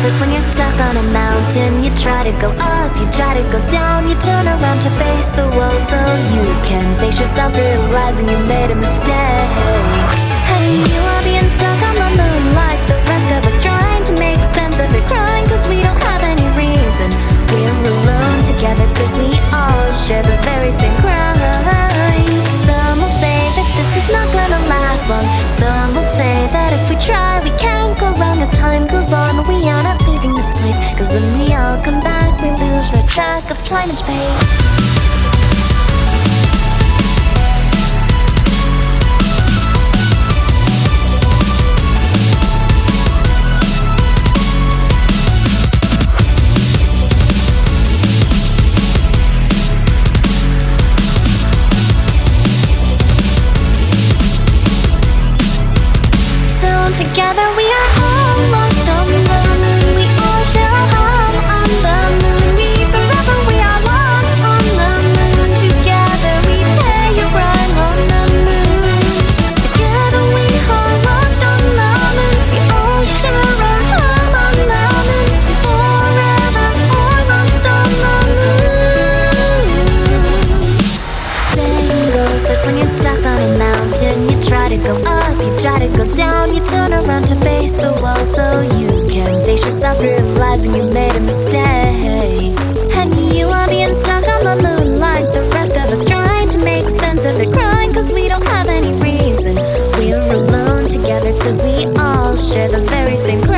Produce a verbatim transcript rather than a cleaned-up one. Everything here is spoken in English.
like when you're stuck on a mountain. You try to go up, you try to go down, you turn around to face the wall so you can face yourself, realizing you made a mistake. And you are being stuck on the moon like the rest of us, trying to make sense of it, crying cause we don't have any reason. We're alone together cause we all share the very same crime. Some will say that this is not gonna last long. Some will say that if we try we can't go wrong. As time goes on we are not leaving this place, cause when we all come back we lose our track of time and space. Together we are all lost on the moon. We all share a home on the moon. We forever we are lost on the moon. Together we pay a rhyme on the moon. Together we are lost on the moon. We all share a home on the moon. Forever all lost on the moon. Saying goes that when you're stuck on a mountain, you try to go up, you try to go down, you turn around to face the wall so you can face yourself, realizing you made a mistake. And you are being stuck on the moon like the rest of us, trying to make sense of it, crying cause we don't have any reason. We're alone together cause we all share the very same